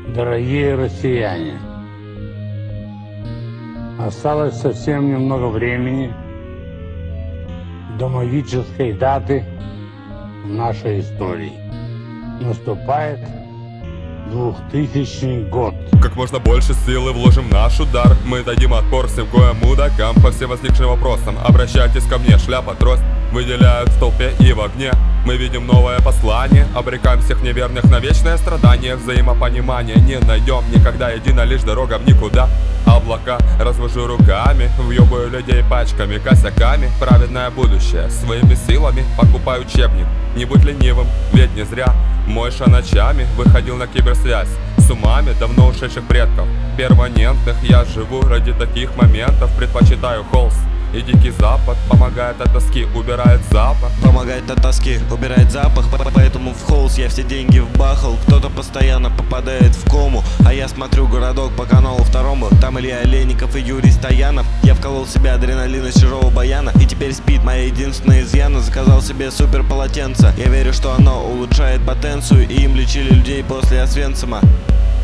Дорогие россияне, осталось совсем немного времени до магической даты в нашей истории. Наступает 2000 год. Как можно больше силы вложим в наш удар. Мы дадим отпор всем коим мудакам. По всем возникшим вопросам обращайтесь ко мне. Шляпа, трость выделяют в толпе и в огне. Мы видим новое послание, обрекаем всех неверных на вечное страдание. Взаимопонимание не найдем никогда, едина лишь дорога в никуда. Облака развожу руками, въебаю людей пачками, косяками. Праведное будущее своими силами покупаю учебник. Не будь ленивым, ведь не зря Мойша ночами выходил на киберсвязь с умами давно ушедших предков перманентных. Я живу ради таких моментов, предпочитаю холст и дикий запад. Помогает от тоски, убирает запах. Помогает от тоски, убирает запах. Поэтому в холст я все деньги вбахал. Кто-то постоянно попадает в кому, а я смотрю городок по каналу второму. Там Илья Олейников и Юрий Стоянов. Я вколол себе адреналин из чужого баяна, и теперь спит моя единственная изъяна. Заказал себе супер полотенце. Я верю, что оно улучшает потенцию, и им лечили людей после Освенцима.